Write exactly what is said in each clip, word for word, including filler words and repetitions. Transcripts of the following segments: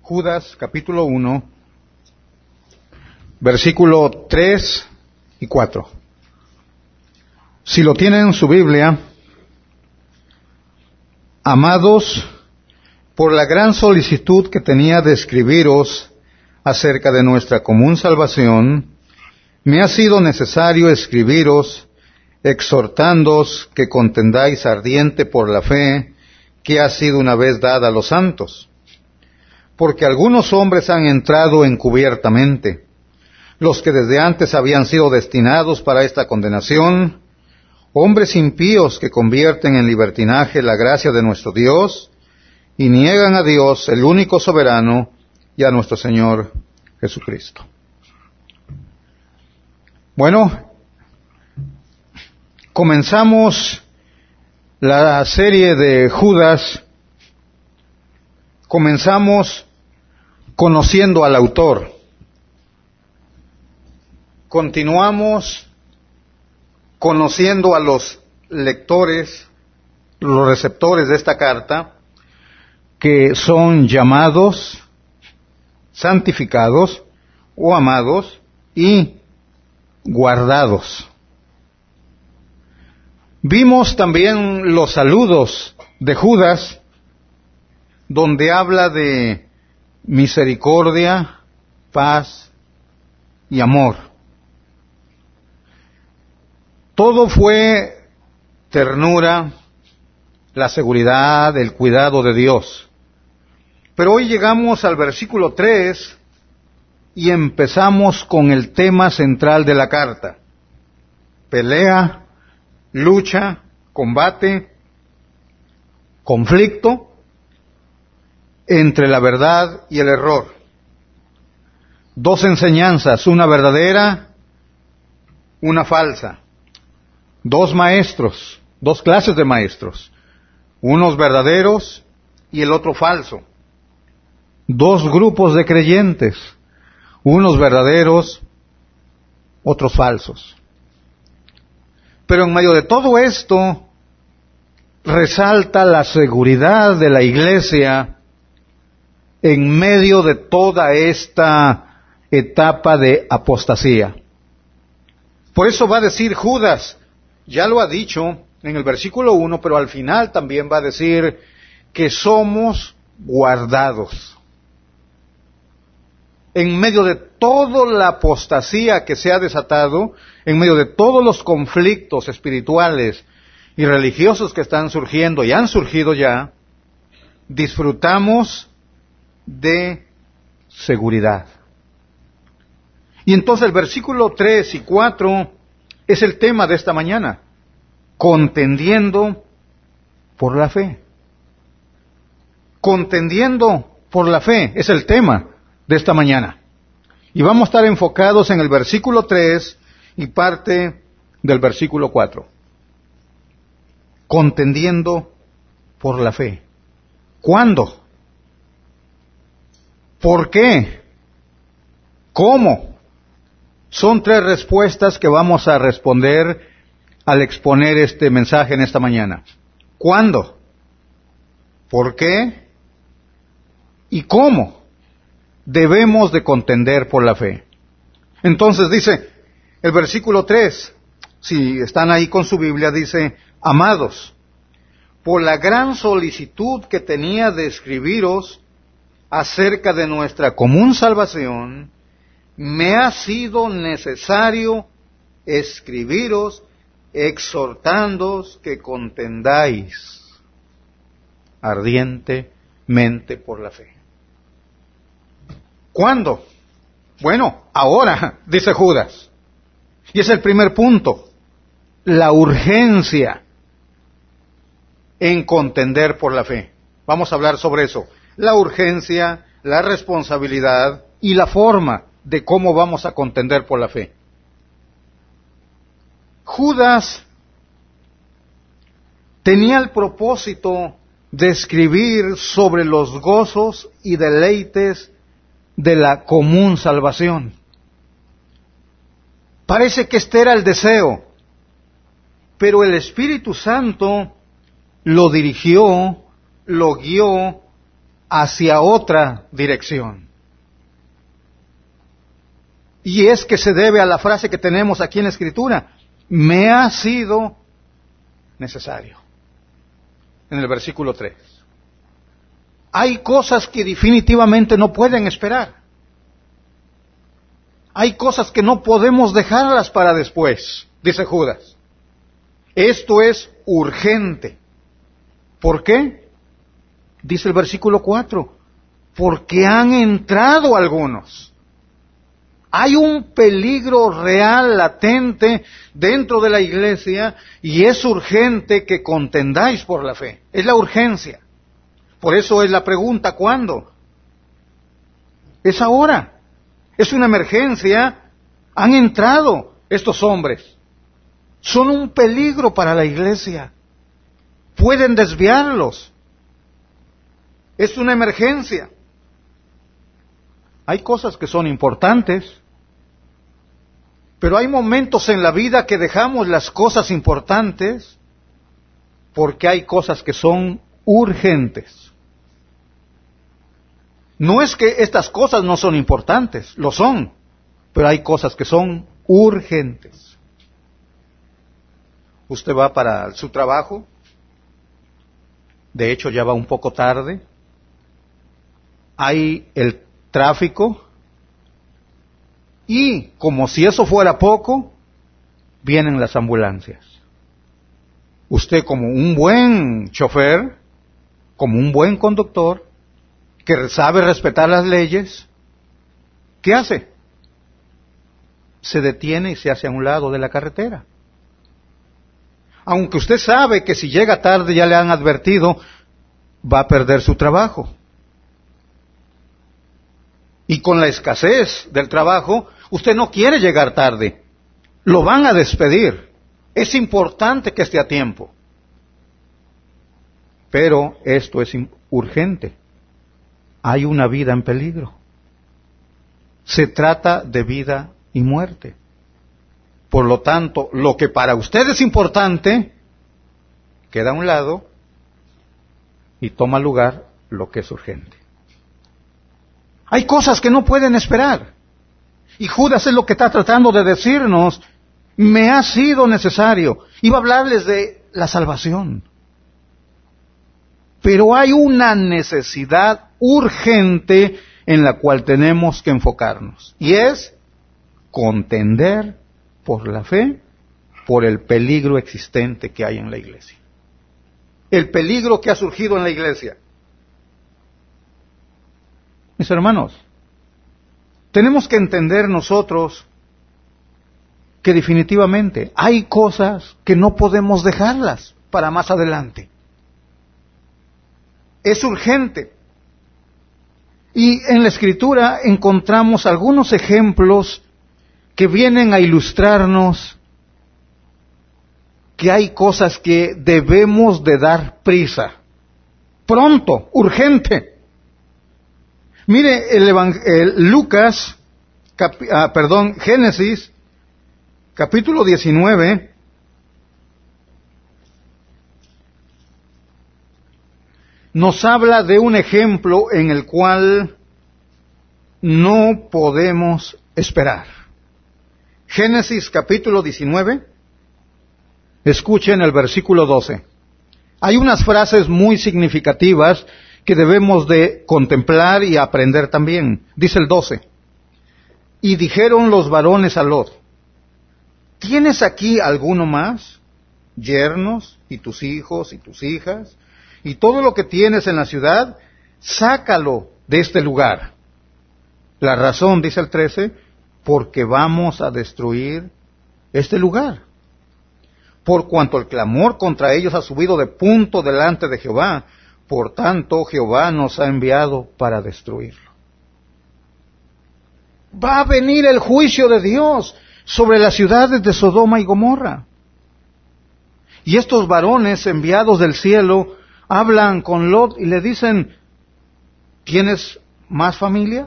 Judas capítulo uno, versículo tres y cuatro. Si lo tienen en su Biblia, amados, por la gran solicitud que tenía de escribiros acerca de nuestra común salvación, me ha sido necesario escribiros, exhortándoos que contendáis ardiente por la fe que ha sido una vez dada a los santos. Porque algunos hombres han entrado encubiertamente, los que desde antes habían sido destinados para esta condenación, hombres impíos que convierten en libertinaje la gracia de nuestro Dios y niegan a Dios, el único soberano, y a nuestro Señor Jesucristo. Bueno, comenzamos la serie de Judas, comenzamos conociendo al autor, continuamos conociendo a los lectores, los receptores de esta carta, que son llamados, santificados o amados y guardados. Vimos también los saludos de Judas, donde habla de misericordia, paz y amor. Todo fue ternura, la seguridad, el cuidado de Dios. Pero hoy llegamos al versículo tres y empezamos con el tema central de la carta. Pelea, lucha, combate, conflicto entre la verdad y el error. Dos enseñanzas, una verdadera, una falsa. Dos maestros, dos clases de maestros, unos verdaderos y el otro falso. Dos grupos de creyentes, unos verdaderos, otros falsos. Pero en medio de todo esto, resalta la seguridad de la iglesia en medio de toda esta etapa de apostasía. Por eso va a decir Judas, ya lo ha dicho en el versículo uno, pero al final también va a decir que somos guardados. En medio de toda la apostasía que se ha desatado, en medio de todos los conflictos espirituales y religiosos que están surgiendo y han surgido ya, disfrutamos de seguridad. Y entonces el versículo tres y cuatro es el tema de esta mañana, contendiendo por la fe. Contendiendo por la fe es el tema de esta mañana. Y vamos a estar enfocados en el versículo tres y parte del versículo cuatro. Contendiendo por la fe. ¿Cuándo? ¿Por qué? ¿Cómo? Son tres respuestas que vamos a responder al exponer este mensaje en esta mañana. ¿Cuándo? ¿Por qué? ¿Y cómo debemos de contender por la fe? Entonces dice el versículo tres, si están ahí con su Biblia, dice: amados, por la gran solicitud que tenía de escribiros acerca de nuestra común salvación, me ha sido necesario escribiros, exhortándoos que contendáis ardientemente por la fe. ¿Cuándo? Bueno, ahora, dice Judas. Y es el primer punto, la urgencia en contender por la fe. Vamos a hablar sobre eso. La urgencia, la responsabilidad y la forma de cómo vamos a contender por la fe. Judas tenía el propósito de escribir sobre los gozos y deleites de la común salvación. Parece que este era el deseo, pero el Espíritu Santo lo dirigió, lo guió hacia otra dirección. Y es que se debe a la frase que tenemos aquí en la Escritura: me ha sido necesario. En el versículo tres. Hay cosas que definitivamente no pueden esperar. Hay cosas que no podemos dejarlas para después, dice Judas. Esto es urgente. ¿Por qué? Dice el versículo cuatro. Porque han entrado algunos. Hay un peligro real, latente, dentro de la iglesia, y es urgente que contendáis por la fe. Es la urgencia. Por eso es la pregunta, ¿cuándo? Es ahora. Es una emergencia. Han entrado estos hombres. Son un peligro para la iglesia. Pueden desviarlos. Es una emergencia. Hay cosas que son importantes, pero hay momentos en la vida que dejamos las cosas importantes porque hay cosas que son urgentes. No es que estas cosas no son importantes, lo son, pero hay cosas que son urgentes. Usted va para su trabajo, de hecho ya va un poco tarde, hay el tráfico, y como si eso fuera poco, vienen las ambulancias. Usted, como un buen chofer, como un buen conductor, que sabe respetar las leyes, ¿qué hace? Se detiene y se hace a un lado de la carretera. Aunque usted sabe que si llega tarde, ya le han advertido, va a perder su trabajo. Y con la escasez del trabajo, usted no quiere llegar tarde. Lo van a despedir. Es importante que esté a tiempo. Pero esto es urgente. Hay una vida en peligro. Se trata de vida y muerte. Por lo tanto, lo que para usted es importante, queda a un lado y toma lugar lo que es urgente. Hay cosas que no pueden esperar. Y Judas es lo que está tratando de decirnos. Me ha sido necesario. Iba a hablarles de la salvación. Pero hay una necesidad urgente en la cual tenemos que enfocarnos. Y es contender por la fe, por el peligro existente que hay en la iglesia. El peligro que ha surgido en la iglesia. Mis hermanos, tenemos que entender nosotros que definitivamente hay cosas que no podemos dejarlas para más adelante. Es urgente. Y en la Escritura encontramos algunos ejemplos que vienen a ilustrarnos que hay cosas que debemos de dar prisa. Pronto, urgente. Mire el, Evang- el Lucas, capi- ah, perdón, Génesis, capítulo diecinueve, nos habla de un ejemplo en el cual no podemos esperar. Génesis capítulo diecinueve, escuchen el versículo doce. Hay unas frases muy significativas que debemos de contemplar y aprender también. Dice el doce. Y dijeron los varones a Lot: ¿tienes aquí alguno más? Yernos, y tus hijos, y tus hijas, y todo lo que tienes en la ciudad, sácalo de este lugar. La razón, dice el trece, porque vamos a destruir este lugar. Por cuanto el clamor contra ellos ha subido de punto delante de Jehová, por tanto Jehová nos ha enviado para destruirlo. Va a venir el juicio de Dios sobre las ciudades de Sodoma y Gomorra. Y estos varones enviados del cielo hablan con Lot y le dicen: ¿tienes más familia?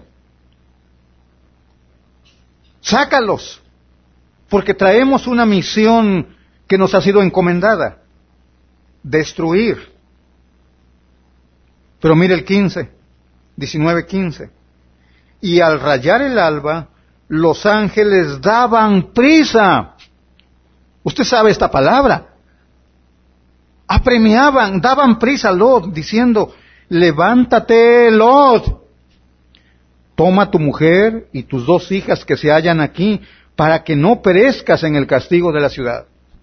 Sácalos, porque traemos una misión que nos ha sido encomendada: destruir. Pero mire el quince. diecinueve quince. Y al rayar el alba, los ángeles daban prisa. Usted sabe esta palabra. Apremiaban, daban prisa a Lot, diciendo, levántate, Lot. Toma tu mujer y tus dos hijas que se hallan aquí, para que no perezcas en el castigo de la ciudad.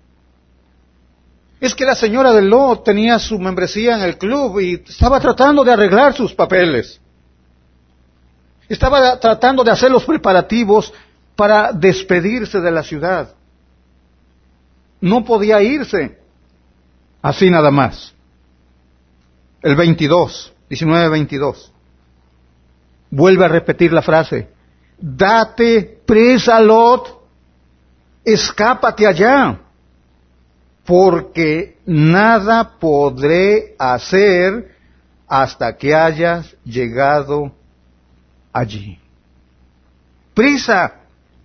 Es que la señora de Lot tenía su membresía en el club y estaba tratando de arreglar sus papeles. Estaba tratando de hacer los preparativos para despedirse de la ciudad. No podía irse así nada más. El veintidós, diecinueve veintidós. Vuelve a repetir la frase. Date prisa, Lot. Escápate allá. Porque nada podré hacer hasta que hayas llegado allí. Prisa.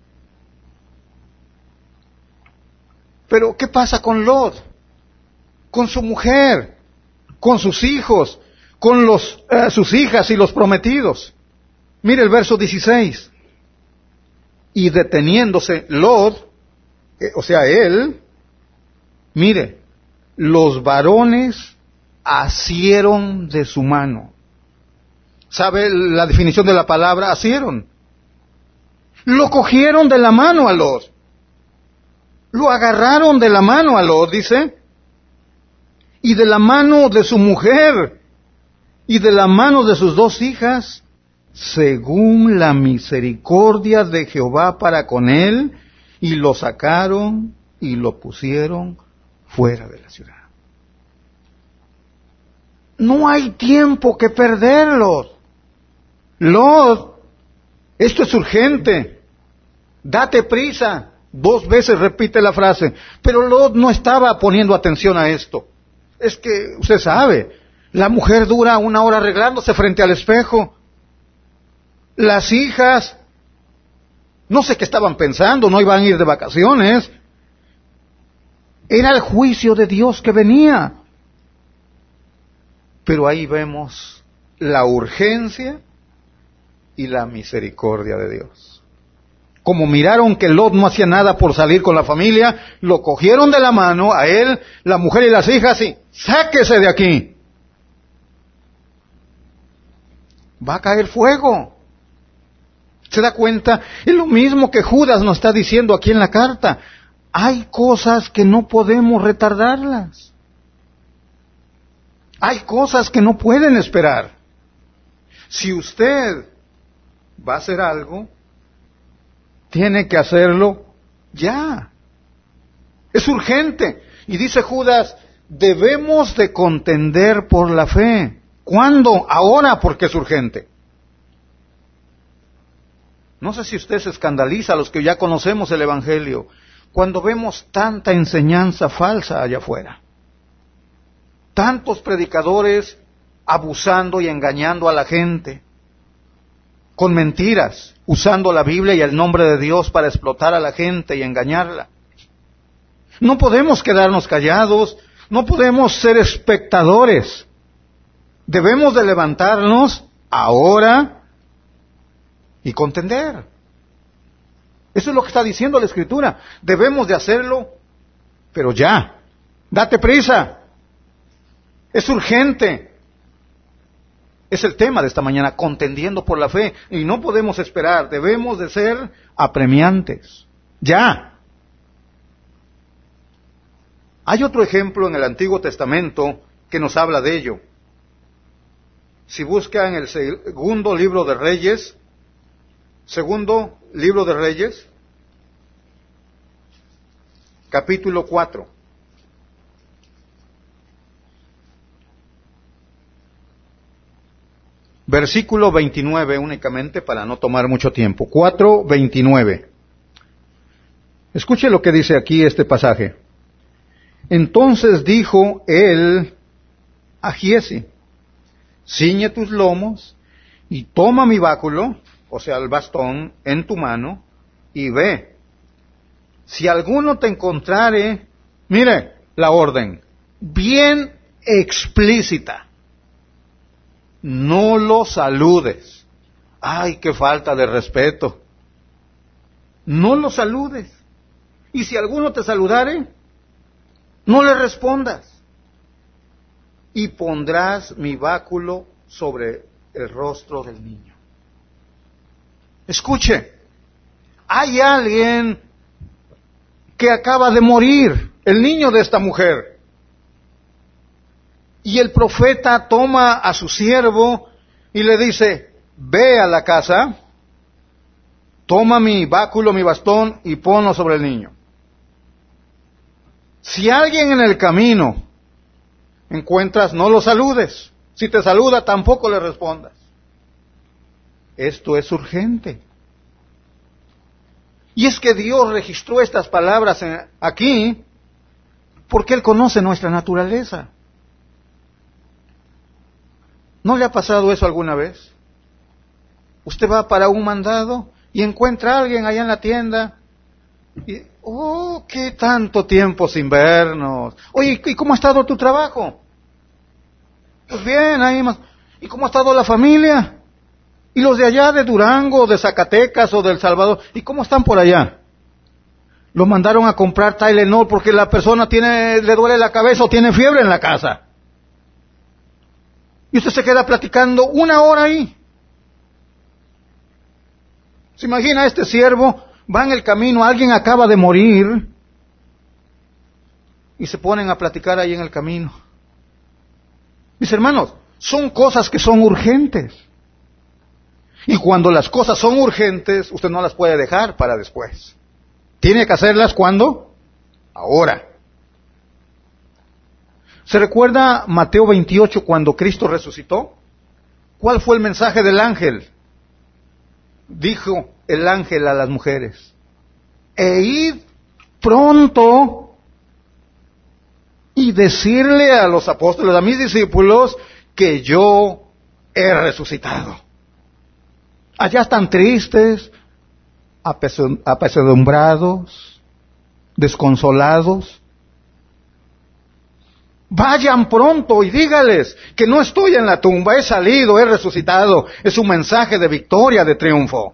Pero ¿qué pasa con Lot? Con su mujer, con sus hijos, con los, eh, sus hijas y los prometidos. Mire el verso dieciséis. Y deteniéndose Lot, eh, o sea, él, mire, los varones asieron de su mano. ¿Sabe la definición de la palabra asieron? Lo cogieron de la mano a Lot. Lo agarraron de la mano a Lot, dice. Y de la mano de su mujer. Y de la mano de sus dos hijas. Según la misericordia de Jehová para con él. Y lo sacaron y lo pusieron fuera de la ciudad. No hay tiempo que perder, Lot. Lot, esto es urgente. Date prisa. Dos veces repite la frase. Pero Lot no estaba poniendo atención a esto. Es que, usted sabe, la mujer dura una hora arreglándose frente al espejo. Las hijas, no sé qué estaban pensando, no iban a ir de vacaciones. Era el juicio de Dios que venía. Pero ahí vemos la urgencia y la misericordia de Dios. Como miraron que Lot no hacía nada por salir con la familia, lo cogieron de la mano a él, la mujer y las hijas y sáquese de aquí. Va a caer fuego. ¿Se da cuenta? Es lo mismo que Judas nos está diciendo aquí en la carta. Hay cosas que no podemos retardarlas. Hay cosas que no pueden esperar. Si usted va a hacer algo, tiene que hacerlo ya. Es urgente. Y dice Judas, debemos de contender por la fe. ¿Cuándo? Ahora, porque es urgente. No sé si usted se escandaliza, los que ya conocemos el Evangelio, cuando vemos tanta enseñanza falsa allá afuera. Tantos predicadores abusando y engañando a la gente, con mentiras, usando la Biblia y el nombre de Dios para explotar a la gente y engañarla. No podemos quedarnos callados, no podemos ser espectadores. Debemos de levantarnos ahora y contender. Eso es lo que está diciendo la Escritura. Debemos de hacerlo, pero ya. Date prisa. Es urgente. Es el tema de esta mañana, contendiendo por la fe. Y no podemos esperar, debemos de ser apremiantes. Ya. Hay otro ejemplo en el Antiguo Testamento que nos habla de ello. Si buscan el segundo libro de Reyes, segundo libro de Reyes, capítulo cuatro. Versículo veintinueve únicamente para no tomar mucho tiempo. cuatro veintinueve. Escuche lo que dice aquí este pasaje. Entonces dijo él a Giezi, ciñe tus lomos y toma mi báculo, o sea el bastón, en tu mano y ve. Si alguno te encontrare, mire la orden, bien explícita. no lo saludes. Ay, qué falta de respeto. No lo saludes. Y si alguno te saludare, no le respondas. Y pondrás mi báculo sobre el rostro del niño. Escuche, hay alguien que acaba de morir, el niño de esta mujer. Y el profeta toma a su siervo y le dice, ve a la casa, toma mi báculo, mi bastón y ponlo sobre el niño. Si alguien en el camino encuentras, no lo saludes. Si te saluda, tampoco le respondas. Esto es urgente. Y es que Dios registró estas palabras en, aquí porque Él conoce nuestra naturaleza. ¿No le ha pasado eso alguna vez? Usted va para un mandado y encuentra a alguien allá en la tienda y, oh, qué tanto tiempo sin vernos. Oye, ¿y cómo ha estado tu trabajo? Pues bien, ahí más. ¿Y cómo ha estado la familia? ¿Y los de allá de Durango, de Zacatecas o del Salvador? ¿Y cómo están por allá? Los mandaron a comprar Tylenol porque la persona tiene, le duele la cabeza o tiene fiebre en la casa. Y usted se queda platicando una hora ahí. ¿Se imagina este siervo? Va en el camino, alguien acaba de morir y se ponen a platicar ahí en el camino. Mis hermanos, son cosas que son urgentes. Y cuando las cosas son urgentes, usted no las puede dejar para después. Tiene que hacerlas ¿cuándo? Ahora. ¿Se recuerda Mateo veintiocho cuando Cristo resucitó? ¿Cuál fue el mensaje del ángel? Dijo el ángel a las mujeres, e id pronto y decirle a los apóstoles, a mis discípulos, que yo he resucitado. Allá están tristes, apesadumbrados, desconsolados. Vayan pronto y dígales que no estoy en la tumba, he salido, he resucitado. Es un mensaje de victoria, de triunfo.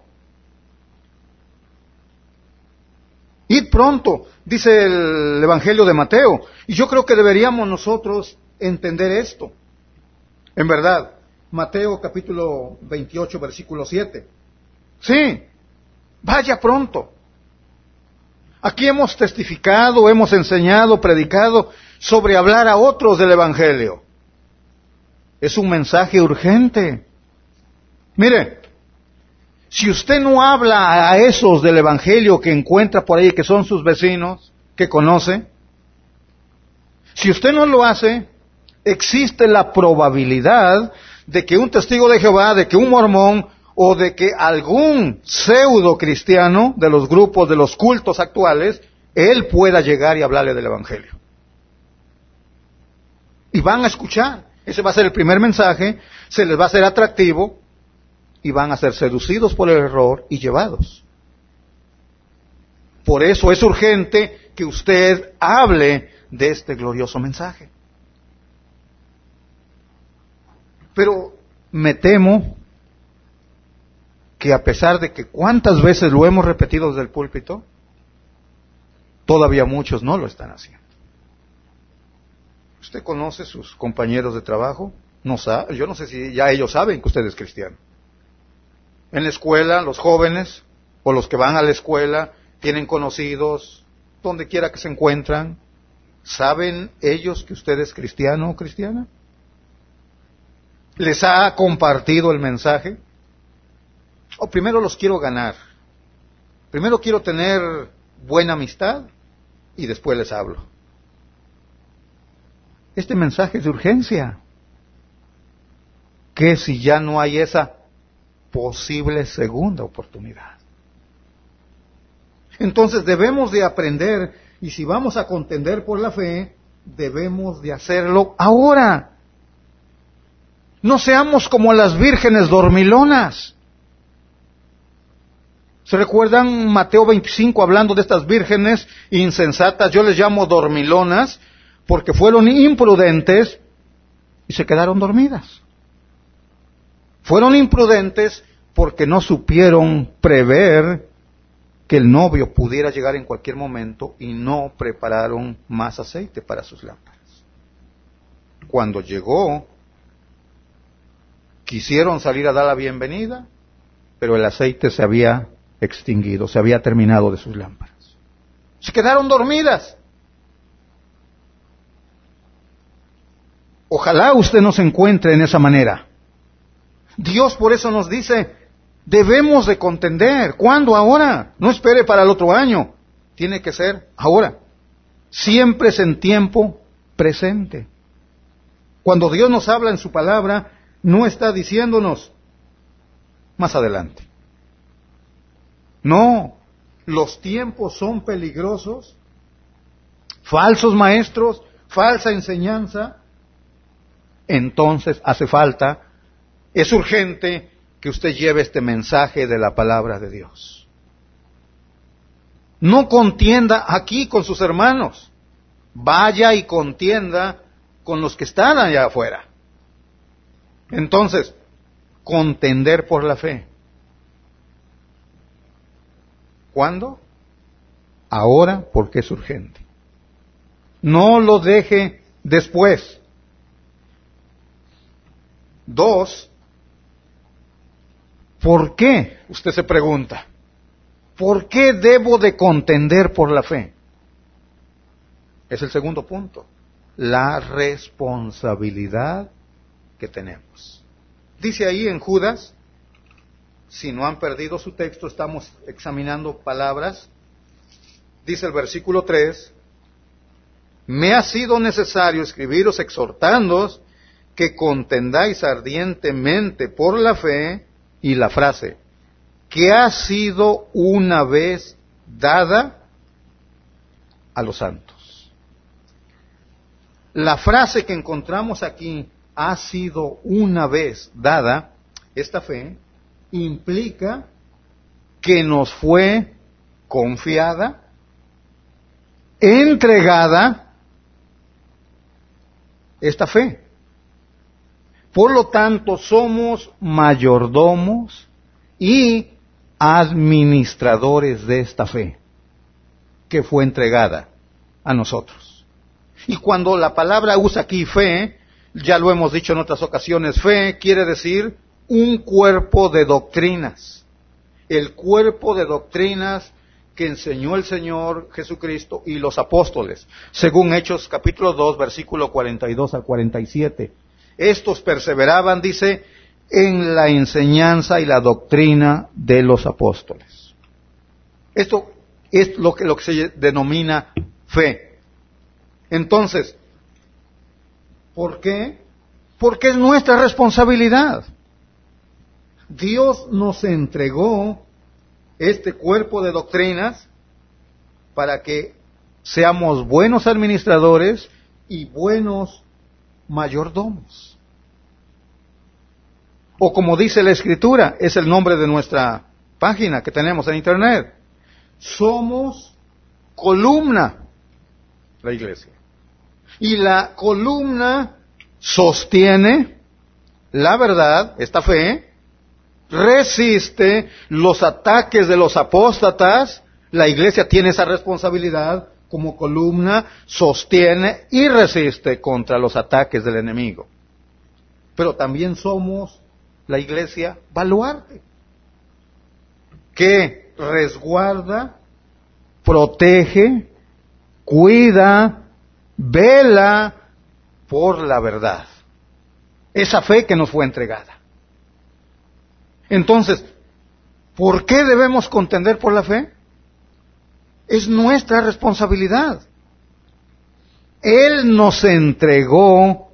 Id pronto, dice el Evangelio de Mateo. Y yo creo que deberíamos nosotros entender esto. En verdad, Mateo capítulo veintiocho, versículo siete. Sí, vaya pronto. Aquí hemos testificado, hemos enseñado, predicado sobre hablar a otros del Evangelio. Es un mensaje urgente. Mire, si usted no habla a esos del Evangelio que encuentra por ahí, que son sus vecinos, que conoce, si usted no lo hace, existe la probabilidad de que un testigo de Jehová, de que un mormón, o de que algún pseudo cristiano de los grupos, de los cultos actuales, él pueda llegar y hablarle del Evangelio. Y van a escuchar. Ese va a ser el primer mensaje, se les va a hacer atractivo, y van a ser seducidos por el error y llevados. Por eso es urgente que usted hable de este glorioso mensaje. Pero me temo que a pesar de que cuántas veces lo hemos repetido desde el púlpito, todavía muchos no lo están haciendo. ¿Usted conoce sus compañeros de trabajo? No sabe, yo no sé si ya ellos saben que usted es cristiano. En la escuela, los jóvenes, o los que van a la escuela, tienen conocidos, donde quiera que se encuentran, ¿saben ellos que usted es cristiano o cristiana? ¿Les ha compartido el mensaje? O primero los quiero ganar. Primero quiero tener buena amistad y después les hablo. Este mensaje es de urgencia. ¿Qué si ya no hay esa posible segunda oportunidad? Entonces debemos de aprender, y si vamos a contender por la fe, debemos de hacerlo ahora. No seamos como las vírgenes dormilonas. ¿Se recuerdan Mateo veinticinco hablando de estas vírgenes insensatas? Yo les llamo dormilonas porque fueron imprudentes y se quedaron dormidas. Fueron imprudentes porque no supieron prever que el novio pudiera llegar en cualquier momento y no prepararon más aceite para sus lámparas. Cuando llegó, quisieron salir a dar la bienvenida, pero el aceite se había extinguido, se había terminado de sus lámparas. Se quedaron dormidas. Ojalá usted no se encuentre en esa manera. Dios por eso nos dice, debemos de contender. ¿Cuándo? Ahora. No espere para el otro año. Tiene que ser ahora. Siempre es en tiempo presente. Cuando Dios nos habla en su palabra, no está diciéndonos más adelante. No, los tiempos son peligrosos, falsos maestros, falsa enseñanza. Entonces hace falta, es urgente que usted lleve este mensaje de la palabra de Dios. No contienda aquí con sus hermanos, vaya y contienda con los que están allá afuera. Entonces, contender por la fe. ¿Cuándo? Ahora, porque es urgente. No lo deje después. Dos, ¿por qué? Usted se pregunta. ¿Por qué debo de contender por la fe? Es el segundo punto. La responsabilidad que tenemos. Dice ahí en Judas, si no han perdido su texto, estamos examinando palabras. Dice el versículo tres, me ha sido necesario escribiros exhortándoos que contendáis ardientemente por la fe, y la frase, que ha sido una vez dada a los santos. La frase que encontramos aquí, ha sido una vez dada, esta fe, implica que nos fue confiada, entregada, esta fe. Por lo tanto, somos mayordomos y administradores de esta fe, que fue entregada a nosotros. Y cuando la palabra usa aquí fe, ya lo hemos dicho en otras ocasiones, fe quiere decir un cuerpo de doctrinas. El cuerpo de doctrinas que enseñó el Señor Jesucristo y los apóstoles, según Hechos capítulo dos, versículo cuarenta y dos al cuarenta y siete. Estos perseveraban, dice, en la enseñanza y la doctrina de los apóstoles. Esto es lo que, lo que se denomina fe. Entonces, ¿por qué? Porque es nuestra responsabilidad. Dios nos entregó este cuerpo de doctrinas para que seamos buenos administradores y buenos mayordomos. O como dice la Escritura, es el nombre de nuestra página que tenemos en internet. Somos columna, la iglesia. Y la columna sostiene la verdad, esta fe, resiste los ataques de los apóstatas. La iglesia tiene esa responsabilidad como columna, sostiene y resiste contra los ataques del enemigo. Pero también somos la iglesia baluarte, que resguarda, protege, cuida, vela por la verdad. Esa fe que nos fue entregada. Entonces, ¿por qué debemos contender por la fe? Es nuestra responsabilidad. Él nos entregó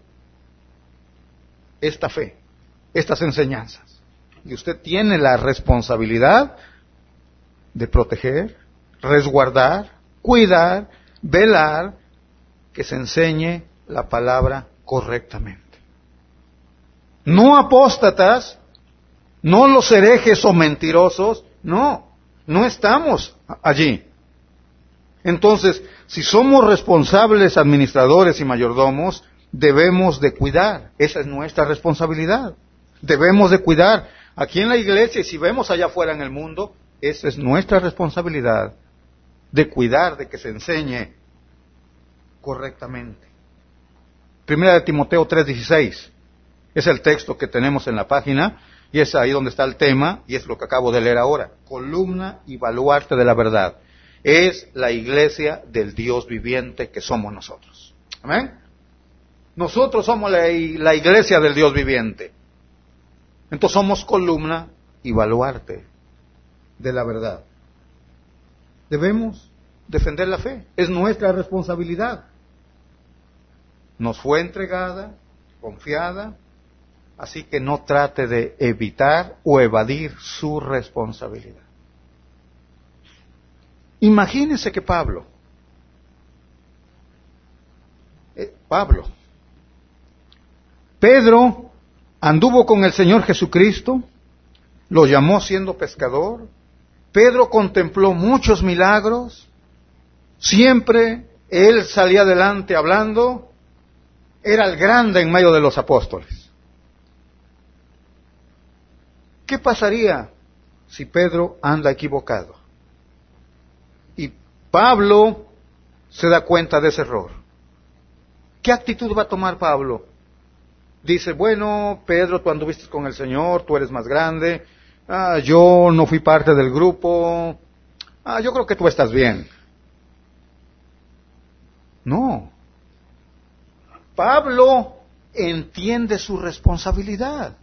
esta fe, estas enseñanzas. Y usted tiene la responsabilidad de proteger, resguardar, cuidar, velar, que se enseñe la palabra correctamente. No apóstatas, no los herejes o mentirosos, no, no estamos allí. Entonces, si somos responsables, administradores y mayordomos, debemos de cuidar. Esa es nuestra responsabilidad. Debemos de cuidar. Aquí en la iglesia, y si vemos allá afuera en el mundo, esa es nuestra responsabilidad, de cuidar de que se enseñe correctamente. Primera de Timoteo tres dieciséis es el texto que tenemos en la página, y es ahí donde está el tema, y es lo que acabo de leer ahora. Columna y baluarte de la verdad. Es la iglesia del Dios viviente que somos nosotros. ¿Amén? Nosotros somos la, la iglesia del Dios viviente. Entonces somos columna y baluarte de la verdad. Debemos defender la fe. Es nuestra responsabilidad. Nos fue entregada, confiada, así que no trate de evitar o evadir su responsabilidad. Imagínense que Pablo, eh, Pablo, Pedro anduvo con el Señor Jesucristo, lo llamó siendo pescador. Pedro contempló muchos milagros, siempre él salía adelante hablando, era el grande en medio de los apóstoles. ¿Qué pasaría si Pedro anda equivocado? Y Pablo se da cuenta de ese error. ¿Qué actitud va a tomar Pablo? Dice, bueno, Pedro, tú anduviste con el Señor, tú eres más grande, ah, yo no fui parte del grupo, ah, yo creo que tú estás bien. No. Pablo entiende su responsabilidad.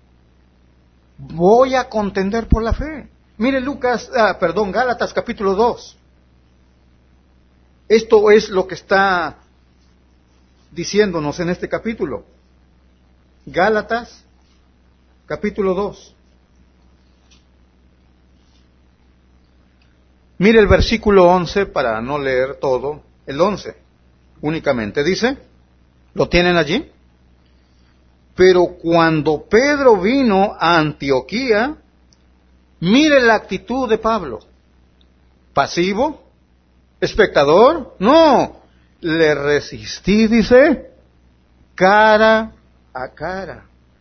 Voy a contender por la fe. Mire Lucas, ah, perdón, Gálatas capítulo dos. Esto es lo que está diciéndonos en este capítulo. Gálatas capítulo dos. Mire el versículo once para no leer todo, el once únicamente dice, ¿lo tienen allí? Pero cuando Pedro vino a Antioquía, mire la actitud de Pablo. ¿Pasivo? ¿Espectador? No, le resistí, dice, cara a cara.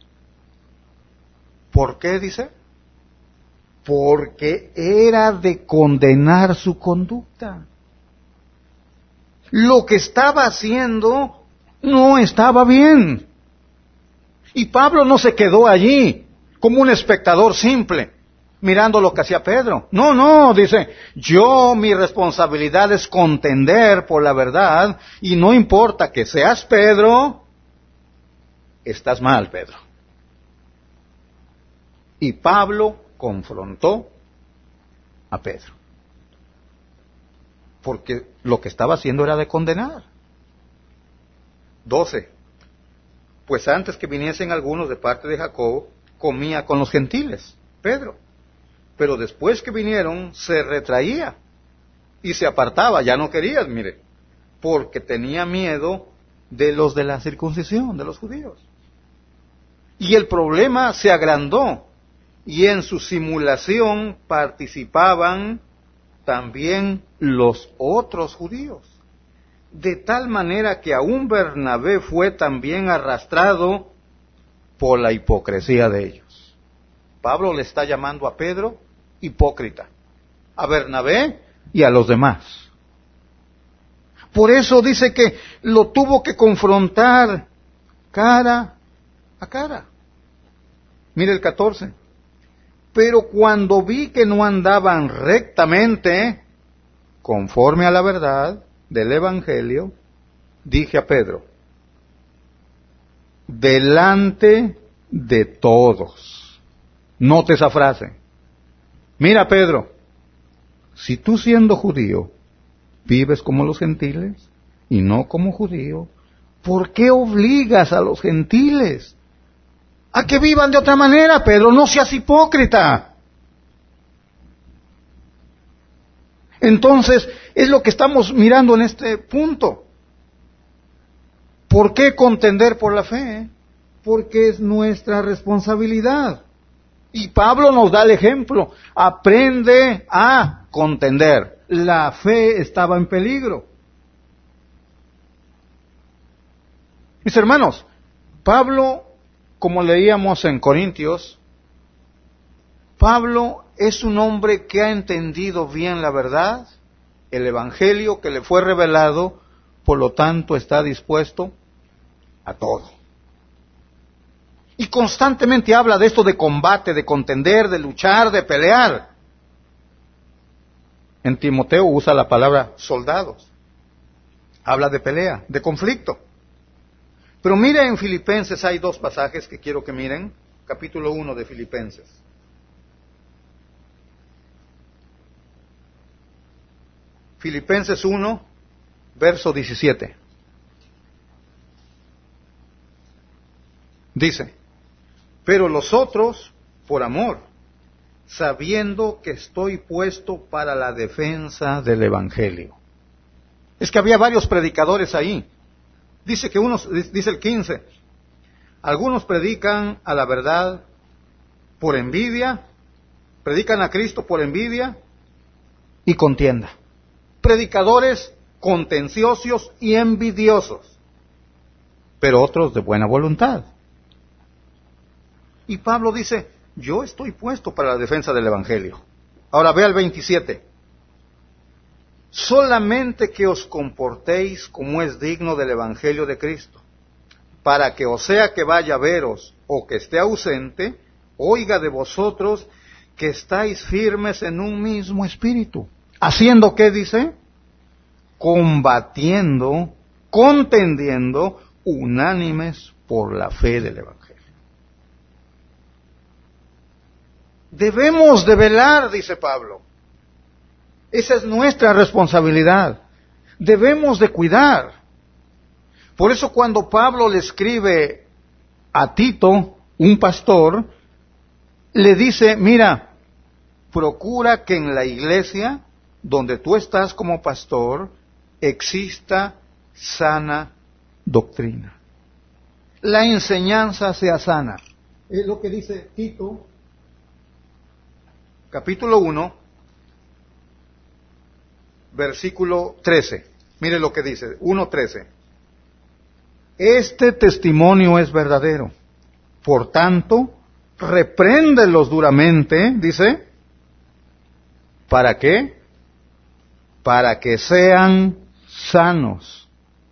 ¿Por qué, dice? Porque era de condenar su conducta. Lo que estaba haciendo no estaba bien. Y Pablo no se quedó allí como un espectador simple, mirando lo que hacía Pedro. No, no, dice, yo mi responsabilidad es contender por la verdad, y no importa que seas Pedro, estás mal, Pedro. Y Pablo confrontó a Pedro, porque lo que estaba haciendo era de condenar. doce. Pues antes que viniesen algunos de parte de Jacobo, comía con los gentiles, Pedro. Pero después que vinieron, se retraía y se apartaba, ya no quería, mire, porque tenía miedo de los de la circuncisión, de los judíos. Y el problema se agrandó, y en su simulación participaban también los otros judíos. De tal manera que aún Bernabé fue también arrastrado por la hipocresía de ellos. Pablo le está llamando a Pedro hipócrita, a Bernabé y a los demás. Por eso dice que lo tuvo que confrontar cara a cara. Mire el catorce. Pero cuando vi que no andaban rectamente, conforme a la verdad del Evangelio, dije a Pedro, delante de todos. Note esa frase. Mira, Pedro, si tú siendo judío vives como los gentiles y no como judío, ¿por qué obligas a los gentiles a que vivan de otra manera, Pedro? No seas hipócrita. Entonces, es lo que estamos mirando en este punto. ¿Por qué contender por la fe? Porque es nuestra responsabilidad. Y Pablo nos da el ejemplo. Aprende a contender. La fe estaba en peligro. Mis hermanos, Pablo como leíamos en Corintios, Pablo es un hombre que ha entendido bien la verdad, el evangelio que le fue revelado, por lo tanto está dispuesto a todo. Y constantemente habla de esto de combate, de contender, de luchar, de pelear. En Timoteo usa la palabra soldados. Habla de pelea, de conflicto. Pero mire, en Filipenses hay dos pasajes que quiero que miren. Capítulo uno de Filipenses. Filipenses uno, verso diecisiete. Dice: pero los otros, por amor, sabiendo que estoy puesto para la defensa del Evangelio. Es que había varios predicadores ahí. Dice que unos, dice el quince, algunos predican a la verdad por envidia, predican a Cristo por envidia y contienda. Predicadores contenciosos y envidiosos, pero otros de buena voluntad. Y Pablo dice, yo estoy puesto para la defensa del Evangelio. Ahora ve al veintisiete. Solamente que os comportéis como es digno del Evangelio de Cristo, para que o sea que vaya a veros o que esté ausente, oiga de vosotros que estáis firmes en un mismo espíritu. ¿Haciendo qué dice? Combatiendo, contendiendo, unánimes por la fe del Evangelio. Debemos de velar, dice Pablo. Esa es nuestra responsabilidad. Debemos de cuidar. Por eso cuando Pablo le escribe a Tito, un pastor, le dice, mira, procura que en la iglesia donde tú estás como pastor exista sana doctrina. La enseñanza sea sana. Es lo que dice Tito, capítulo uno, versículo trece. Mire lo que dice, uno trece. Este testimonio es verdadero. Por tanto, repréndelos duramente, dice, ¿para qué? Para que sean sanos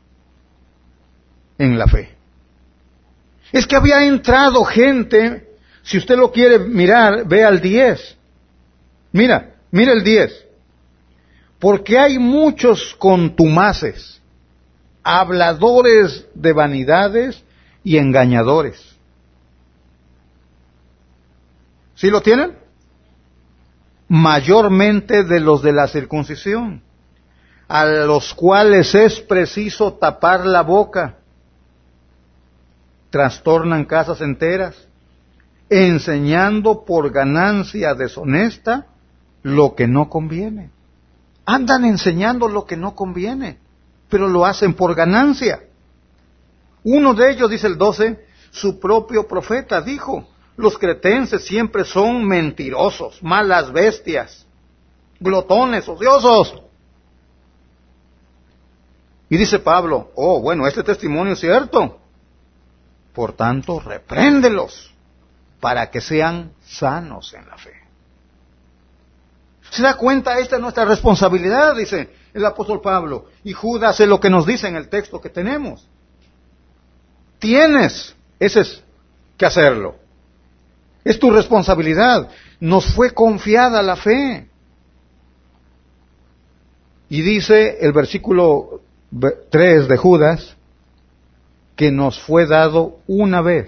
en la fe. Es que había entrado gente, si usted lo quiere mirar, ve al diez. Mira, mira el diez. Porque hay muchos contumaces, habladores de vanidades y engañadores. ¿Sí lo tienen? Mayormente de los de la circuncisión, a los cuales es preciso tapar la boca. Trastornan casas enteras, enseñando por ganancia deshonesta lo que no conviene. Andan enseñando lo que no conviene, pero lo hacen por ganancia. Uno de ellos, dice el doce, su propio profeta dijo, los cretenses siempre son mentirosos, malas bestias, glotones, ociosos. Y dice Pablo, oh, bueno, este testimonio es cierto. Por tanto, repréndelos para que sean sanos en la fe. ¿Se da cuenta? Esta es nuestra responsabilidad, dice el apóstol Pablo. Y Judas es lo que nos dice en el texto que tenemos. Tienes, ese es que hacerlo. Es tu responsabilidad. Nos fue confiada la fe. Y dice el versículo tres de Judas, que nos fue dado una vez.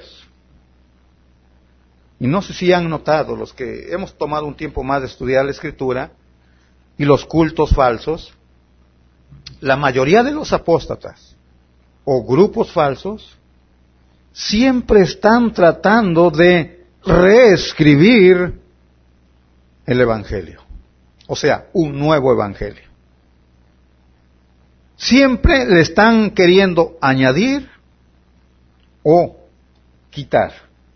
Y no sé si han notado, los que hemos tomado un tiempo más de estudiar la Escritura y los cultos falsos, la mayoría de los apóstatas o grupos falsos siempre están tratando de reescribir el Evangelio. O sea, un nuevo Evangelio. Siempre le están queriendo añadir o quitar.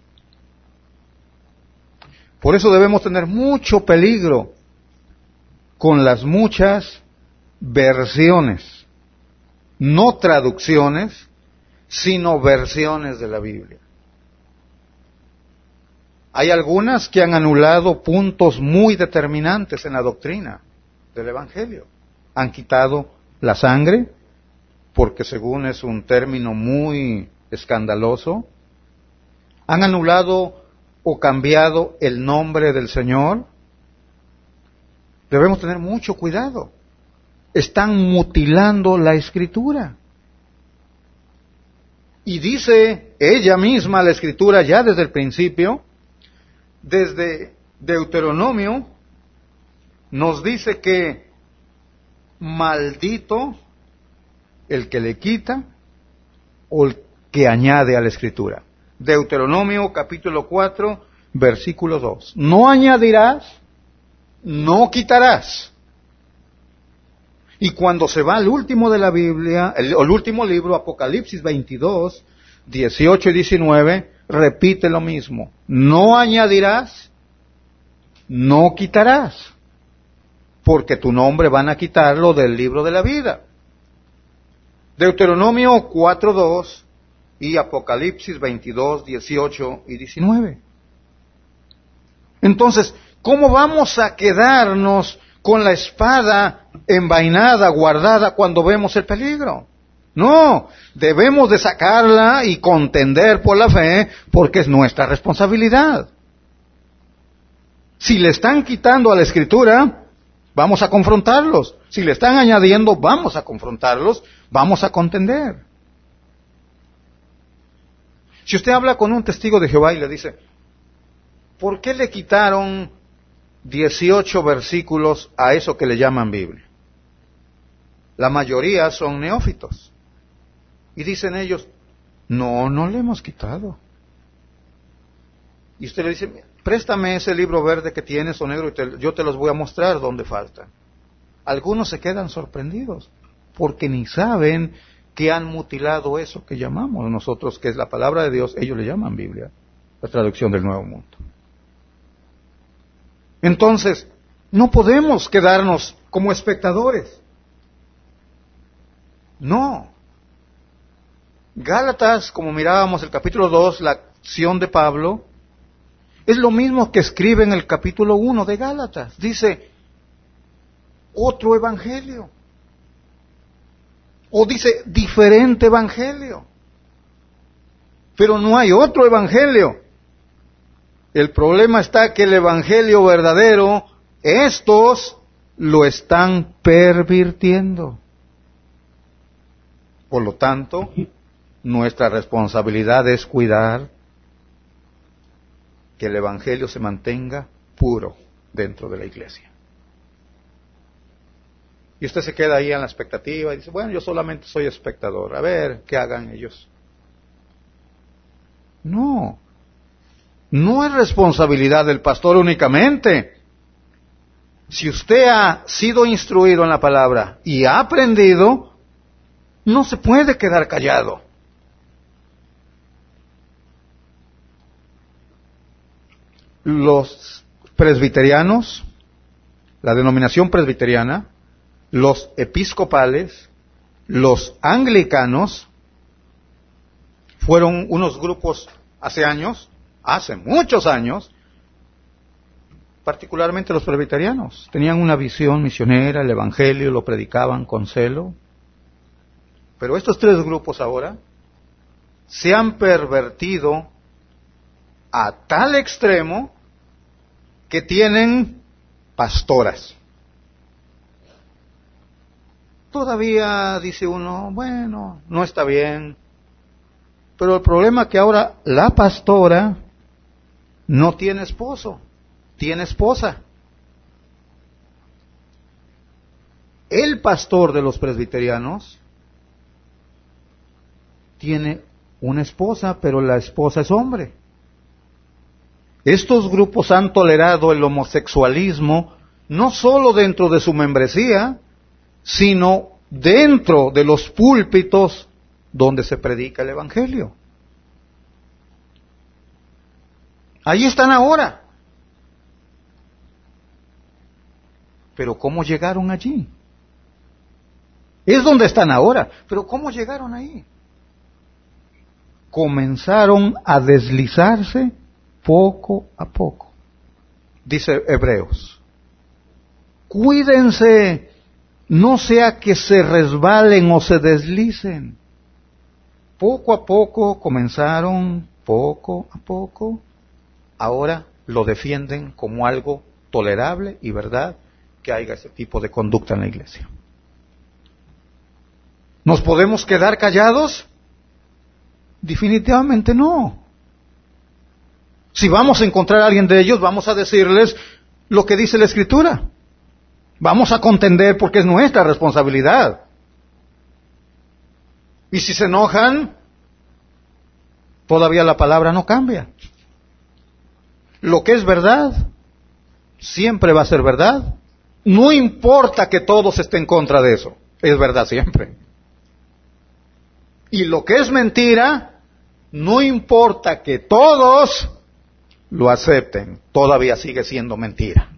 Por eso debemos tener mucho peligro con las muchas versiones, no traducciones, sino versiones de la Biblia. Hay algunas que han anulado puntos muy determinantes en la doctrina del Evangelio. Han quitado la sangre, porque según es un término muy escandaloso. Han anulado o cambiado el nombre del Señor. Debemos tener mucho cuidado. Están mutilando la Escritura. Y dice ella misma, la Escritura, ya desde el principio, desde Deuteronomio, nos dice que maldito el que le quita o el que añade a la Escritura. Deuteronomio capítulo cuatro, versículo dos. No añadirás, no quitarás. Y cuando se va al último de la Biblia, el, el último libro, Apocalipsis veintidós, dieciocho y diecinueve, repite lo mismo. No añadirás, no quitarás, porque tu nombre van a quitarlo del libro de la vida. Deuteronomio cuatro dos y Apocalipsis veintidós, dieciocho y diecinueve. Entonces, ¿cómo vamos a quedarnos con la espada envainada, guardada, cuando vemos el peligro? No, debemos de sacarla y contender por la fe, porque es nuestra responsabilidad. Si le están quitando a la Escritura, vamos a confrontarlos. Si le están añadiendo, vamos a confrontarlos, vamos a contender. Si usted habla con un testigo de Jehová y le dice, ¿por qué le quitaron dieciocho versículos a eso que le llaman Biblia? La mayoría son neófitos. Y dicen ellos, no, no le hemos quitado. Y usted le dice, préstame ese libro verde que tienes o negro y te, yo te los voy a mostrar dónde faltan. Algunos se quedan sorprendidos porque ni saben que han mutilado eso que llamamos nosotros, que es la palabra de Dios. Ellos le llaman Biblia, la traducción del Nuevo Mundo. Entonces, no podemos quedarnos como espectadores. No. Gálatas, como mirábamos el capítulo dos, la acción de Pablo, es lo mismo que escribe en el capítulo uno de Gálatas. Dice, otro evangelio. O dice, diferente evangelio. Pero no hay otro evangelio. El problema está que el evangelio verdadero, estos lo están pervirtiendo. Por lo tanto, nuestra responsabilidad es cuidar que el evangelio se mantenga puro dentro de la iglesia. Y usted se queda ahí en la expectativa y dice, bueno, yo solamente soy espectador, a ver qué hagan ellos. No, no es responsabilidad del pastor únicamente. Si usted ha sido instruido en la palabra y ha aprendido, no se puede quedar callado. Los presbiterianos, la denominación presbiteriana, los episcopales, los anglicanos, fueron unos grupos hace años, hace muchos años, particularmente los presbiterianos, tenían una visión misionera, el evangelio, lo predicaban con celo. Pero estos tres grupos ahora se han pervertido a tal extremo que tienen pastoras. Todavía dice uno, bueno, no está bien, pero el problema es que ahora la pastora no tiene esposo, tiene esposa. El pastor de los presbiterianos tiene una esposa, pero la esposa es hombre. Estos grupos han tolerado el homosexualismo no solo dentro de su membresía, sino dentro de los púlpitos donde se predica el evangelio. Ahí están ahora. Pero ¿cómo llegaron allí? Es donde están ahora, pero ¿cómo llegaron ahí? Comenzaron a deslizarse poco a poco. Dice Hebreos, cuídense, no sea que se resbalen o se deslicen. Poco a poco comenzaron, poco a poco, ahora lo defienden como algo tolerable y verdad que haya ese tipo de conducta en la iglesia. ¿Nos podemos quedar callados? Definitivamente no. Si vamos a encontrar a alguien de ellos, vamos a decirles lo que dice la Escritura. Vamos a contender porque es nuestra responsabilidad. Y si se enojan, todavía la palabra no cambia. Lo que es verdad, siempre va a ser verdad. No importa que todos estén en contra de eso, es verdad siempre. Y lo que es mentira, no importa que todos lo acepten, todavía sigue siendo mentira.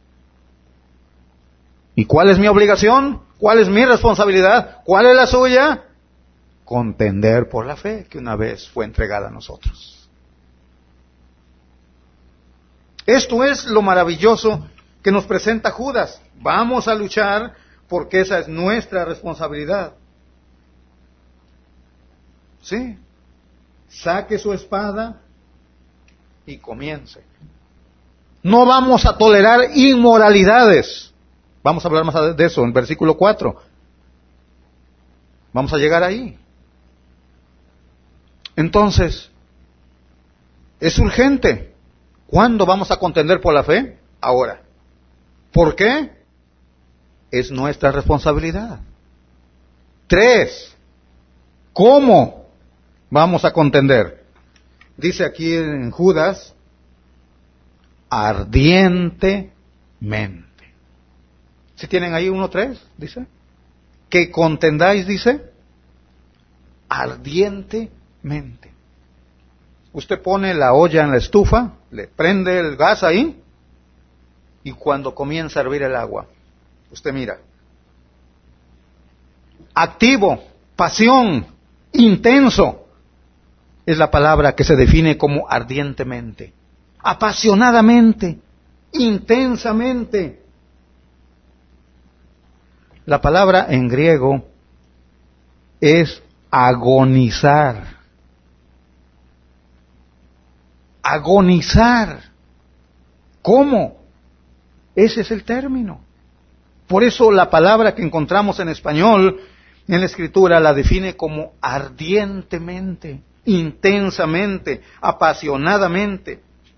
¿Y cuál es mi obligación? ¿Cuál es mi responsabilidad? ¿Cuál es la suya? Contender por la fe que una vez fue entregada a nosotros. Esto es lo maravilloso que nos presenta Judas. Vamos a luchar porque esa es nuestra responsabilidad. Sí, saque su espada y comience. No vamos a tolerar inmoralidades. Vamos a hablar más de eso en versículo cuatro. Vamos a llegar ahí. Entonces, es urgente. ¿Cuándo vamos a contender por la fe? Ahora. ¿Por qué? Es nuestra responsabilidad. Tres. ¿Cómo vamos a contender? Dice aquí en Judas, ardientemente. ¿Sí tienen ahí uno tres? Dice. Que contendáis, dice, ardientemente. Usted pone la olla en la estufa, le prende el gas ahí, y cuando comienza a hervir el agua, usted mira. Activo, pasión, intenso, es la palabra que se define como ardientemente, apasionadamente, intensamente. La palabra en griego es agonizar. Agonizar. ¿Cómo? Ese es el término. Por eso la palabra que encontramos en español, en la Escritura, la define como ardientemente, intensamente, apasionadamente.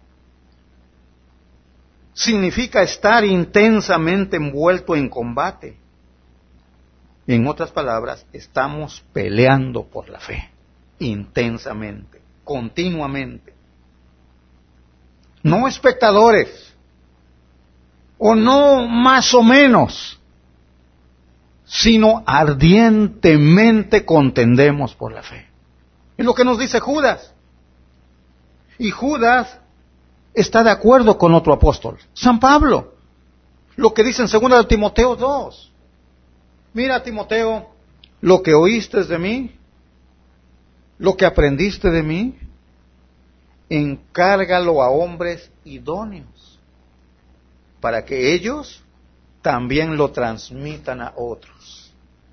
Significa estar intensamente envuelto en combate. En otras palabras, estamos peleando por la fe, intensamente, continuamente. No espectadores, o no más o menos, sino ardientemente contendemos por la fe. Es lo que nos dice Judas. Y Judas está de acuerdo con otro apóstol, San Pablo. Lo que dice en segunda de Timoteo dos. Mira, Timoteo, lo que oíste de mí, lo que aprendiste de mí, encárgalo a hombres idóneos, para que ellos también lo transmitan a otros.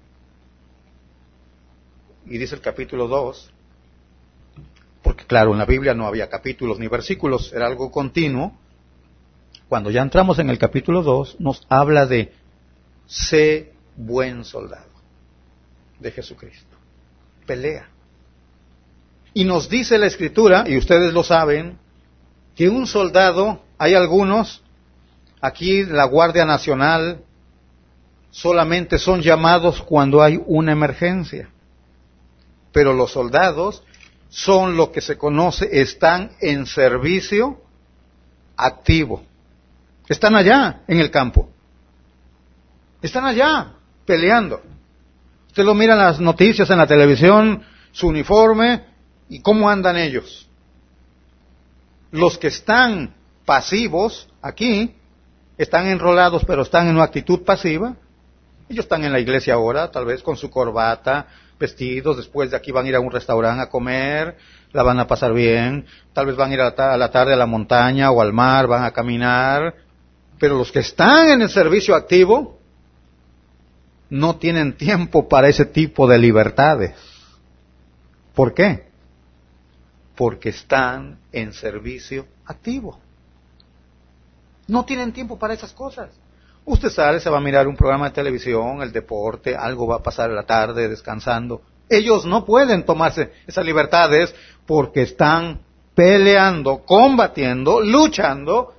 Y dice el capítulo dos, porque claro, en la Biblia no había capítulos ni versículos, era algo continuo. Cuando ya entramos en el capítulo dos, nos habla de sé buen soldado de Jesucristo. Pelea. Y nos dice la Escritura, y ustedes lo saben, que un soldado, hay algunos, aquí la Guardia Nacional, solamente son llamados cuando hay una emergencia. Pero los soldados son lo que se conoce, están en servicio activo. Están allá en el campo. Están allá peleando. Usted lo mira en las noticias, en la televisión, su uniforme y cómo andan ellos. Los que están pasivos aquí, están enrolados pero están en una actitud pasiva, Ellos están en la iglesia ahora, tal vez con su corbata, vestidos, después de aquí van a ir a un restaurante a comer, la van a pasar bien, tal vez van a ir a la, ta- a la tarde a la montaña o al mar, van a caminar, pero los que están en el servicio activo no tienen tiempo para ese tipo de libertades. ¿Por qué? Porque están en servicio activo. No tienen tiempo para esas cosas. Usted sale, se va a mirar un programa de televisión, el deporte, algo va a pasar la tarde descansando. Ellos no pueden tomarse esas libertades porque están peleando, combatiendo, luchando,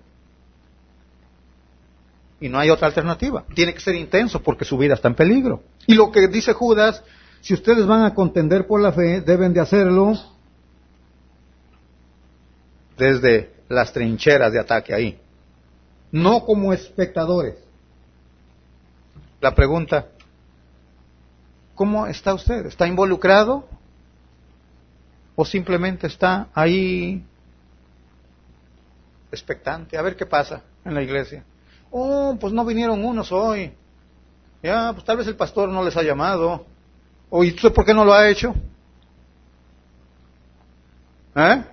y no hay otra alternativa. Tiene que ser intenso porque su vida está en peligro. Y lo que dice Judas, si ustedes van a contender por la fe, deben de hacerlo desde las trincheras de ataque ahí, no como espectadores. La pregunta, ¿cómo está usted? ¿Está involucrado? ¿O simplemente está ahí expectante? A ver qué pasa en la iglesia. Oh, pues no vinieron unos hoy. Ya, pues tal vez el pastor no les ha llamado. ¿O y usted por qué no lo ha hecho? ¿Eh?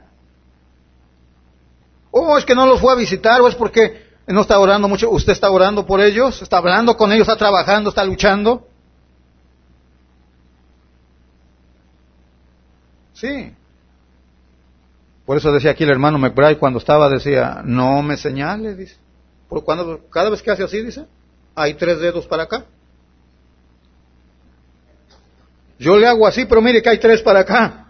Oh, es que no los fue a visitar, o es porque no está orando mucho. ¿Usted está orando por ellos? ¿Está hablando con ellos? ¿Está trabajando? ¿Está luchando? Sí. Por eso decía aquí el hermano McBride cuando estaba, decía, no me señale, dice. Porque cuando, cada vez que hace así, dice, hay tres dedos para acá. Yo le hago así, pero mire que hay tres para acá.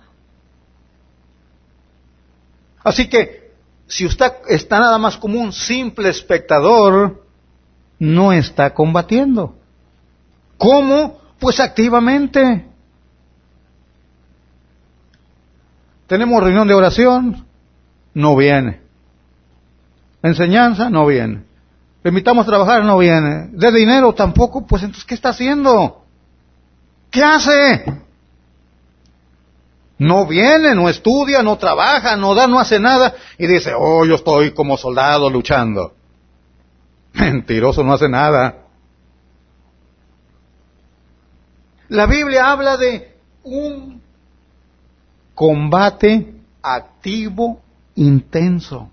Así que, si usted está nada más como un simple espectador, no está combatiendo. ¿Cómo? Pues activamente. Tenemos reunión de oración, no viene. Enseñanza, no viene. Le invitamos a trabajar, no viene. De dinero tampoco, pues entonces, ¿qué está haciendo? ¿Qué hace? No viene, no estudia, no trabaja, no da, no hace nada. Y dice, oh, yo estoy como soldado luchando. Mentiroso, no hace nada. La Biblia habla de un combate activo, intenso.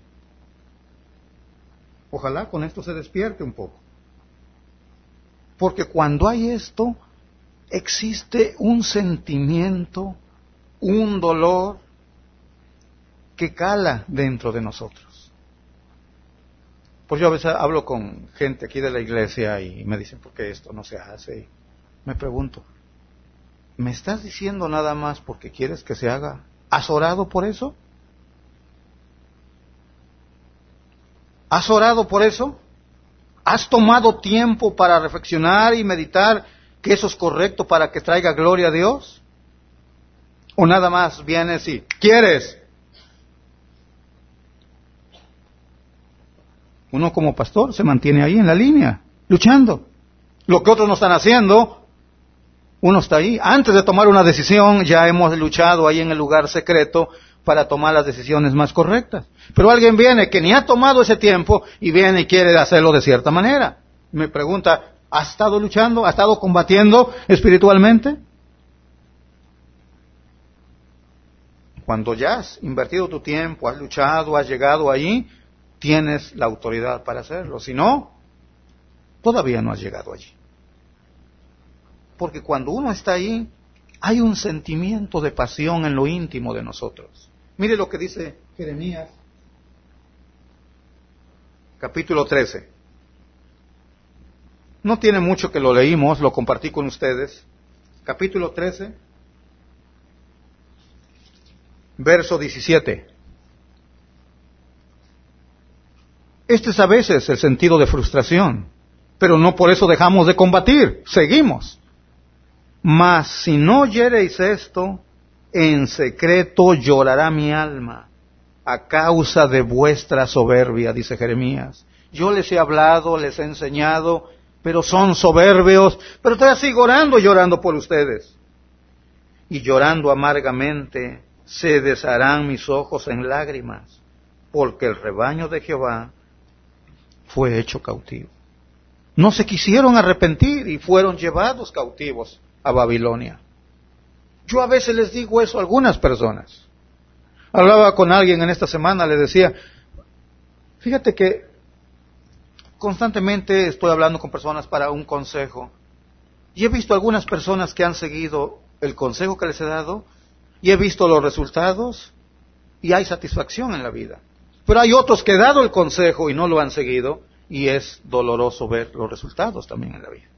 Ojalá con esto se despierte un poco. Porque cuando hay esto, existe un sentimiento, un dolor que cala dentro de nosotros. Pues yo a veces hablo con gente aquí de la iglesia y me dicen, ¿por qué esto no se hace? Y me pregunto, ¿me estás diciendo nada más porque quieres que se haga? ¿Has orado por eso? ¿Has orado por eso? ¿Has tomado tiempo para reflexionar y meditar que eso es correcto para que traiga gloria a Dios? ¿O nada más vienes y quieres? Uno como pastor se mantiene ahí en la línea, luchando. Lo que otros no están haciendo, uno está ahí. Antes de tomar una decisión, ya hemos luchado ahí en el lugar secreto para tomar las decisiones más correctas. Pero alguien viene que ni ha tomado ese tiempo y viene y quiere hacerlo de cierta manera. Me pregunta, ¿has estado luchando? ¿Has estado combatiendo espiritualmente? Cuando ya has invertido tu tiempo, has luchado, has llegado ahí, tienes la autoridad para hacerlo. Si no, todavía no has llegado allí. Porque cuando uno está ahí, hay un sentimiento de pasión en lo íntimo de nosotros. Mire lo que dice Jeremías, capítulo trece. No tiene mucho que lo leímos, lo compartí con ustedes. Capítulo trece, verso diecisiete. Este es a veces el sentido de frustración, pero no por eso dejamos de combatir, seguimos. Mas si no oyereis esto, en secreto llorará mi alma a causa de vuestra soberbia, dice Jeremías. Yo les he hablado, les he enseñado, pero son soberbios, pero todavía sigo orando, llorando por ustedes. Y llorando amargamente se desharán mis ojos en lágrimas, porque el rebaño de Jehová fue hecho cautivo. no se quisieron arrepentir y fueron llevados cautivos a Babilonia. Yo a veces les digo eso a algunas personas. Hablaba con alguien en esta semana, le decía, fíjate que constantemente estoy hablando con personas para un consejo. Y he visto algunas personas que han seguido el consejo que les he dado, y he visto los resultados, y hay satisfacción en la vida. Pero hay otros que he dado el consejo y no lo han seguido, y es doloroso ver los resultados también en la vida.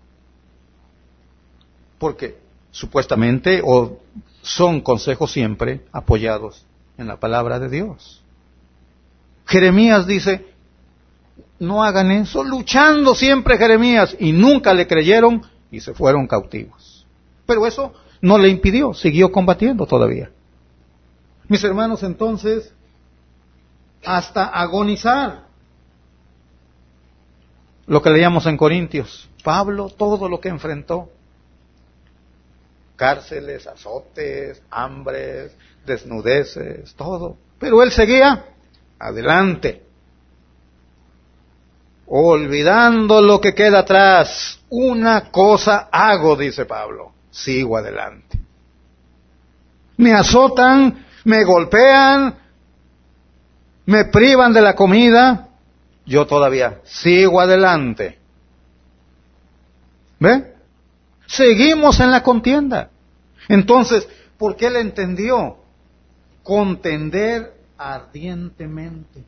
Porque supuestamente, o son consejos siempre apoyados en la palabra de Dios. Jeremías dice, no hagan eso, luchando siempre Jeremías, y nunca le creyeron y se fueron cautivos. Pero eso no le impidió, siguió combatiendo todavía. Mis hermanos, entonces, hasta agonizar, lo que leíamos en Corintios, Pablo, todo lo que enfrentó, cárceles, azotes, hambres, desnudeces, todo. Pero él seguía adelante, olvidando lo que queda atrás. Una cosa hago, dice Pablo, sigo adelante. Me azotan, me golpean, me privan de la comida, yo todavía sigo adelante. ¿Ve? Seguimos en la contienda. Entonces, ¿por qué él entendió? Contender ardientemente.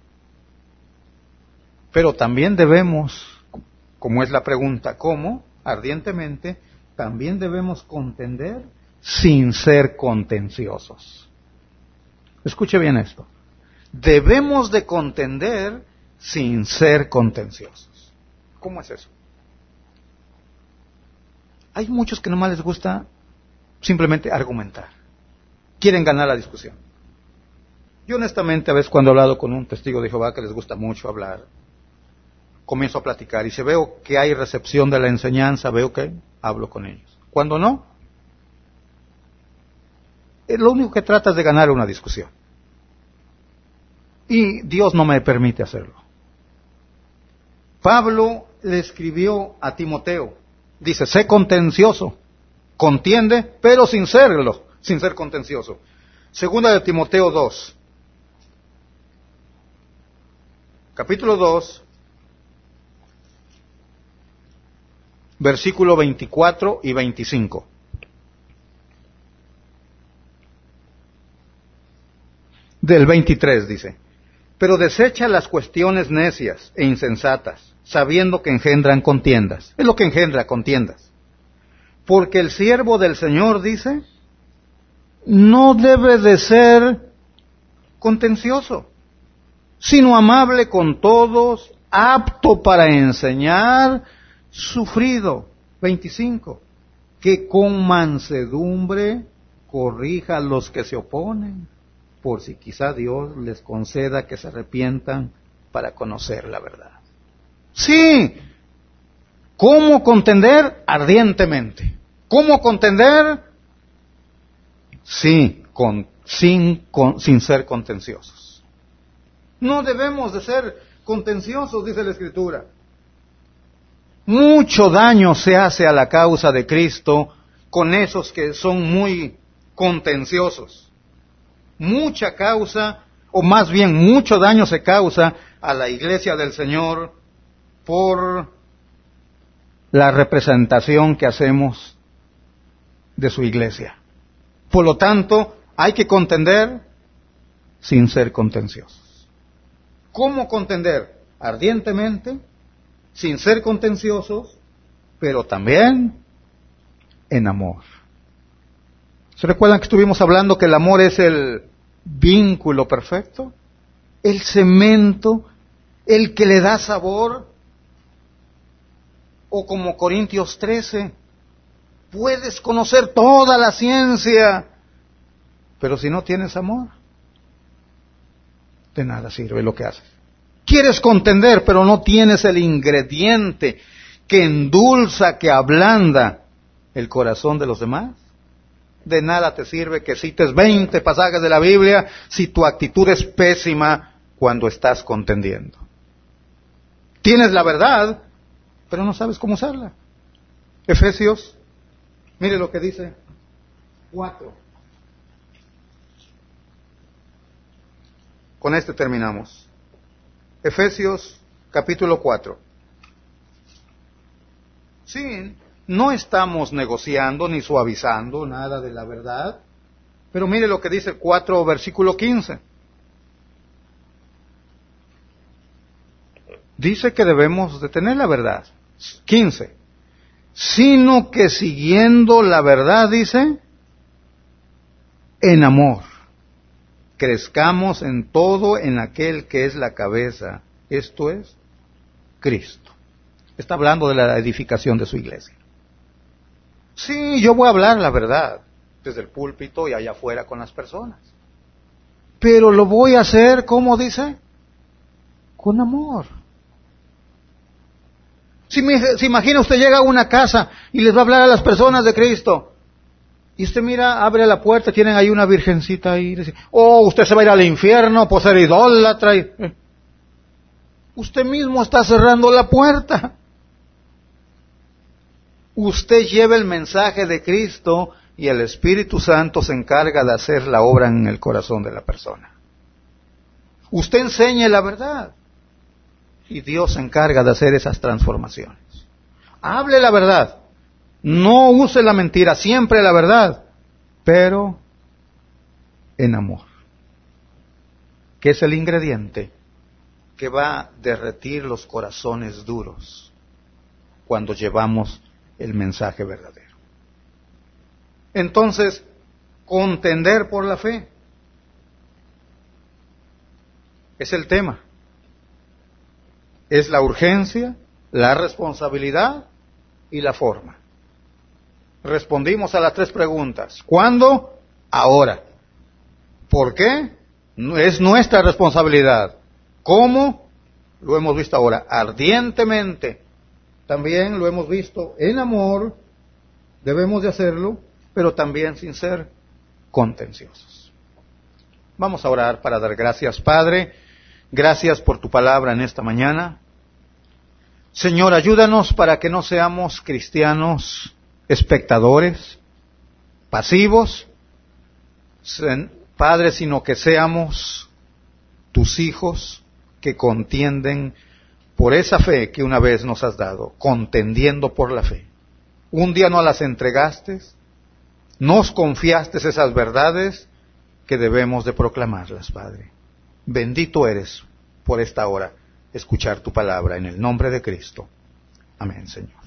Pero también debemos, como es la pregunta, ¿cómo? Ardientemente, también debemos contender sin ser contenciosos. Escuche bien esto. Debemos de contender sin ser contenciosos. ¿Cómo es eso? Hay muchos que nomás les gusta simplemente argumentar. Quieren ganar la discusión. Yo honestamente a veces cuando he hablado con un testigo de Jehová que les gusta mucho hablar, comienzo a platicar y si veo que hay recepción de la enseñanza, veo que hablo con ellos. Cuando no, lo único que trata es de ganar una discusión. Y Dios no me permite hacerlo. Pablo le escribió a Timoteo, dice, sé contencioso, contiende, pero sin serlo, sin ser contencioso. Segunda de Timoteo dos, capítulo dos, versículo veinticuatro y veinticinco. Del veintitrés dice, pero desecha las cuestiones necias e insensatas, sabiendo que engendran contiendas. Es lo que engendra contiendas. Porque el siervo del Señor, dice, no debe de ser contencioso, sino amable con todos, apto para enseñar, sufrido. veinticinco. Que con mansedumbre corrija a los que se oponen, por si quizá Dios les conceda que se arrepientan para conocer la verdad. Sí. ¿Cómo contender? Ardientemente. ¿Cómo contender? Sí, con, sin, con, sin ser contenciosos. No debemos de ser contenciosos, dice la Escritura. Mucho daño se hace a la causa de Cristo con esos que son muy contenciosos. Mucha causa, o más bien mucho daño se causa a la iglesia del Señor por la representación que hacemos de su iglesia. Por lo tanto, hay que contender sin ser contenciosos. ¿Cómo contender? Ardientemente, sin ser contenciosos, pero también en amor. ¿Se recuerdan que estuvimos hablando que el amor es el vínculo perfecto? El cemento, el que le da sabor. O como Corintios trece, puedes conocer toda la ciencia, pero si no tienes amor, de nada sirve lo que haces. Quieres contender, pero no tienes el ingrediente que endulza, que ablanda el corazón de los demás. De nada te sirve que cites veinte pasajes de la Biblia si tu actitud es pésima cuando estás contendiendo. Tienes la verdad, pero no sabes cómo usarla. Efesios, mire lo que dice cuatro. Con este terminamos. Efesios capítulo cuatro. Sí, no estamos negociando ni suavizando nada de la verdad, pero mire lo que dice cuatro, versículo quince. Dice que debemos de tener la verdad. quince. Sino que siguiendo la verdad, dice, en amor, crezcamos en todo en aquel que es la cabeza, esto es, Cristo. Está hablando de la edificación de su iglesia. Sí, yo voy a hablar la verdad, desde el púlpito y allá afuera con las personas. Pero lo voy a hacer, ¿cómo dice? Con amor. Si, me, si imagina usted llega a una casa y les va a hablar a las personas de Cristo, y usted mira, abre la puerta, tienen ahí una virgencita ahí, y dice, oh, usted se va a ir al infierno por ser idólatra. Y, eh. Usted mismo está cerrando la puerta. Usted lleva el mensaje de Cristo y el Espíritu Santo se encarga de hacer la obra en el corazón de la persona. Usted enseña la verdad y Dios se encarga de hacer esas transformaciones. Hable la verdad, no use la mentira, siempre la verdad, pero en amor, que es el ingrediente que va a derretir los corazones duros cuando llevamos el mensaje verdadero. Entonces, contender por la fe es el tema. Es la urgencia, la responsabilidad y la forma. Respondimos a las tres preguntas. ¿Cuándo? Ahora. ¿Por qué? Es nuestra responsabilidad. ¿Cómo? Lo hemos visto ahora. Ardientemente. También lo hemos visto en amor. Debemos de hacerlo, pero también sin ser contenciosos. Vamos a orar para dar gracias, Padre. Gracias por tu palabra en esta mañana. Señor, ayúdanos para que no seamos cristianos espectadores, pasivos, Padre, sino que seamos tus hijos que contienden por esa fe que una vez nos has dado, contendiendo por la fe. Un día nos las entregaste, nos confiaste esas verdades que debemos de proclamarlas, Padre. Bendito eres por esta hora escuchar tu palabra en el nombre de Cristo. Amén, Señor.